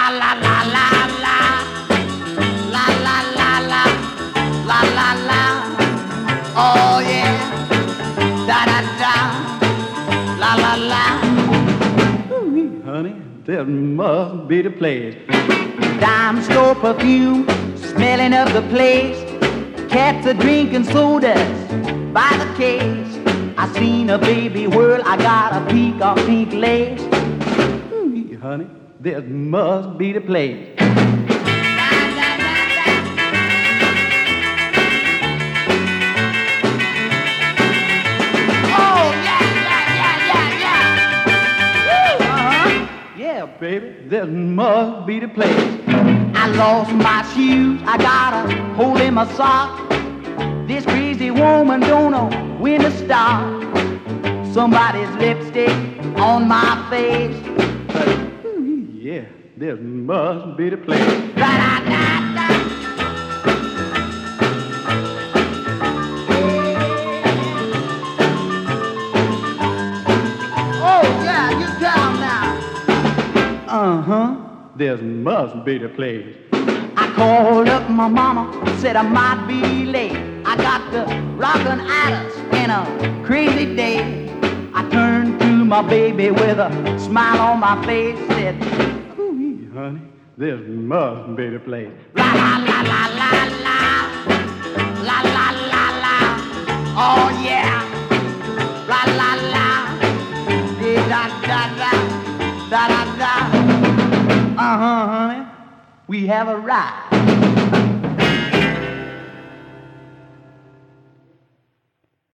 la la la la. La la la la. La la la. Oh yeah. Da da da. La la la. Ooh, honey, that must be the place. Dime store perfume, smelling of the place. Cats are drinking sodas by the case. I seen a baby whirl, I got a peek of pink lace. Ooh, honey, this must be the place. Oh, yeah, yeah, yeah, yeah, yeah. Woo, uh-huh. Yeah, baby, this must be the place. I lost my shoes, I got a hole in my sock. This crazy woman don't know when to stop. Somebody's lipstick on my face. But, yeah, this must be the place. Da-da-da-da. Oh, yeah, you down now. Uh-huh, this must be the place. I called up my mama, said I might be late. I got the rockin' Alice in a crazy day. I turned to my baby with a smile on my face, said, ooh, honey, this must be the place. La la la la la la. La la la la. Oh yeah. La la la. Da da da. Da da da. Uh-huh, honey. We have a ride.